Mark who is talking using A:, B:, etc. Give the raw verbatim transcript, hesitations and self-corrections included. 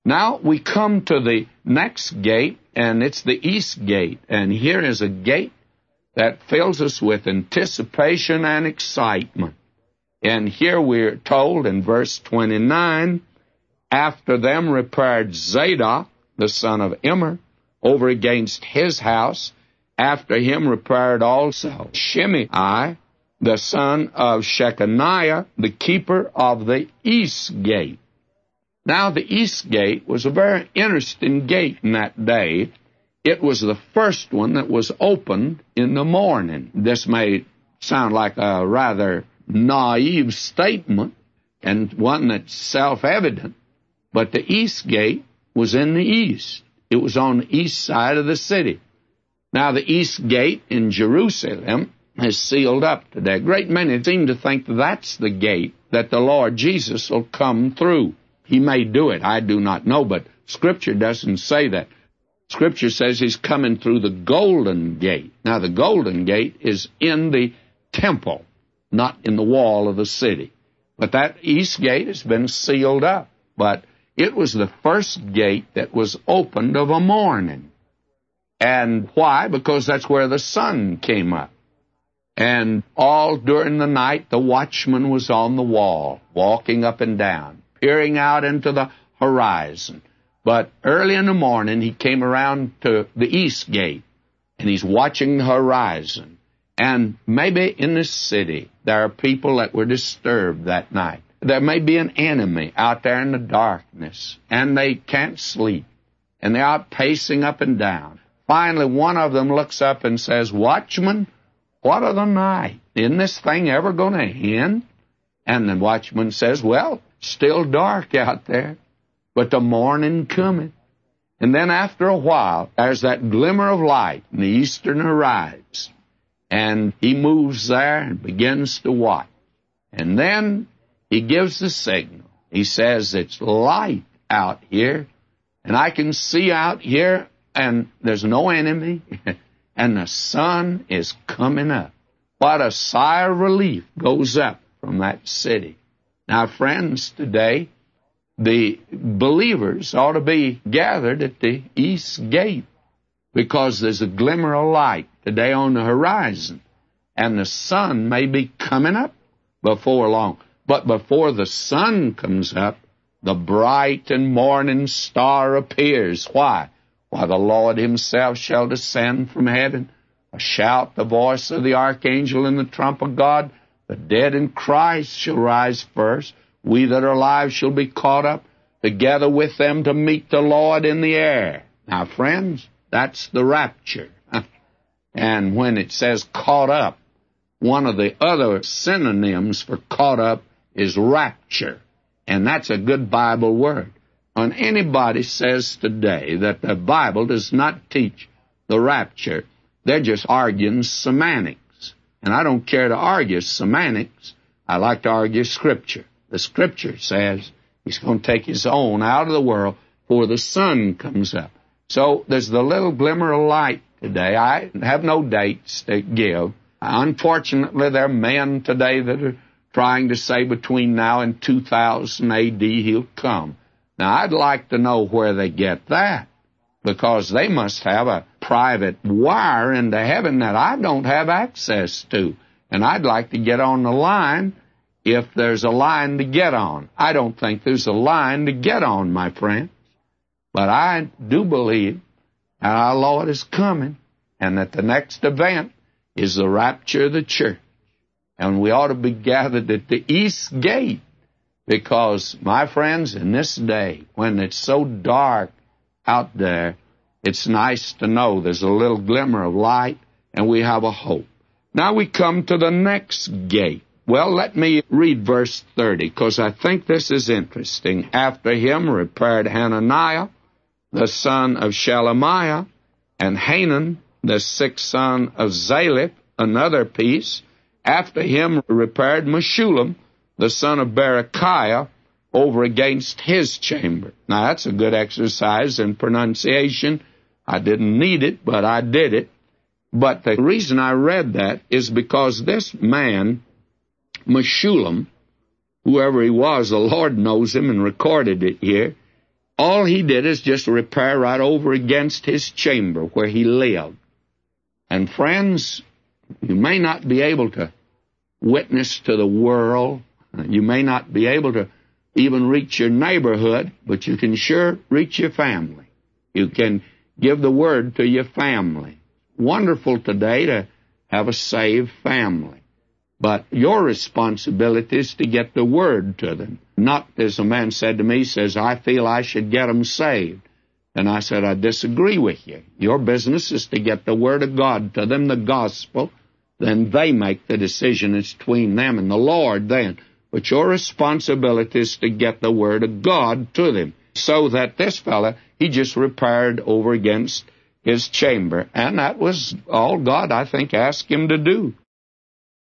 A: Now we come to the next gate, and it's the east gate. And here is a gate that fills us with anticipation and excitement. And here we're told in verse twenty-nine, after them repaired Zadok, the son of Immer, over against his house. After him repaired also Shimei, the son of Shechaniah, the keeper of the east gate. Now, the east gate was a very interesting gate in that day. It was the first one that was opened in the morning. This may sound like a rather naive statement and one that's self-evident, but the east gate was in the east. It was on the east side of the city. Now, the east gate in Jerusalem is sealed up today. A great many seem to think that's the gate that the Lord Jesus will come through. He may do it. I do not know, but Scripture doesn't say that. Scripture says he's coming through the Golden Gate. Now, the Golden Gate is in the temple, not in the wall of the city. But that east gate has been sealed up. But it was the first gate that was opened of a morning. And why? Because that's where the sun came up. And all during the night, the watchman was on the wall, walking up and down, peering out into the horizon. But early in the morning, he came around to the east gate, and he's watching the horizon. And maybe in this city, there are people that were disturbed that night. There may be an enemy out there in the darkness, and they can't sleep, and they're out pacing up and down. Finally, one of them looks up and says, "Watchman, what of the night? Isn't this thing ever going to end?" And the watchman says, "Well, still dark out there, but the morning coming." And then after a while, there's that glimmer of light in the eastern horizon. And he moves there and begins to watch. And then he gives the signal. He says, "It's light out here, and I can see out here, and there's no enemy, and the sun is coming up." What a sigh of relief goes up from that city. Now, friends, today, the believers ought to be gathered at the east gate because there's a glimmer of light today on the horizon, and the sun may be coming up before long. But before the sun comes up, the bright and morning star appears. Why? Why, the Lord himself shall descend from heaven, a shout, the voice of the archangel, and the trump of God. The dead in Christ shall rise first. We that are alive shall be caught up together with them to meet the Lord in the air. Now, friends, that's the rapture. And when it says caught up, one of the other synonyms for caught up is rapture. And that's a good Bible word. When anybody says today that the Bible does not teach the rapture, they're just arguing semantics. And I don't care to argue semantics. I like to argue Scripture. The Scripture says he's going to take his own out of the world before the sun comes up. So there's the little glimmer of light today. I have no dates to give. Unfortunately, there are men today that are trying to say between now and two thousand A D he'll come. Now, I'd like to know where they get that, because they must have a private wire into heaven that I don't have access to. And I'd like to get on the line if there's a line to get on. I don't think there's a line to get on, my friends. But I do believe that our Lord is coming, and that the next event is the rapture of the church. And we ought to be gathered at the east gate, because, my friends, in this day, when it's so dark out there, it's nice to know there's a little glimmer of light, and we have a hope. Now we come to the next gate. Well, let me read verse thirty, because I think this is interesting. After him repaired Hananiah, the son of Shelemiah, and Hanan, the sixth son of Zaliph, another piece. After him repaired Meshullam, the son of Berechiah, over against his chamber. Now, that's a good exercise in pronunciation. I didn't need it, but I did it. But the reason I read that is because this man, Meshullam, whoever he was, the Lord knows him and recorded it here, All he did is just repair right over against his chamber where he lived. And friends, you may not be able to witness to the world. You may not be able to even reach your neighborhood, but you can sure reach your family. You can give the word to your family. Wonderful today to have a saved family. But your responsibility is to get the word to them. Not, as a man said to me, he says, I feel I should get them saved. And I said, I disagree with you. Your business is to get the word of God to them, the gospel. Then they make the decision. It's between them and the Lord then. But your responsibility is to get the word of God to them. So that this fella, he just repaired over against his chamber. And that was all God, I think, asked him to do.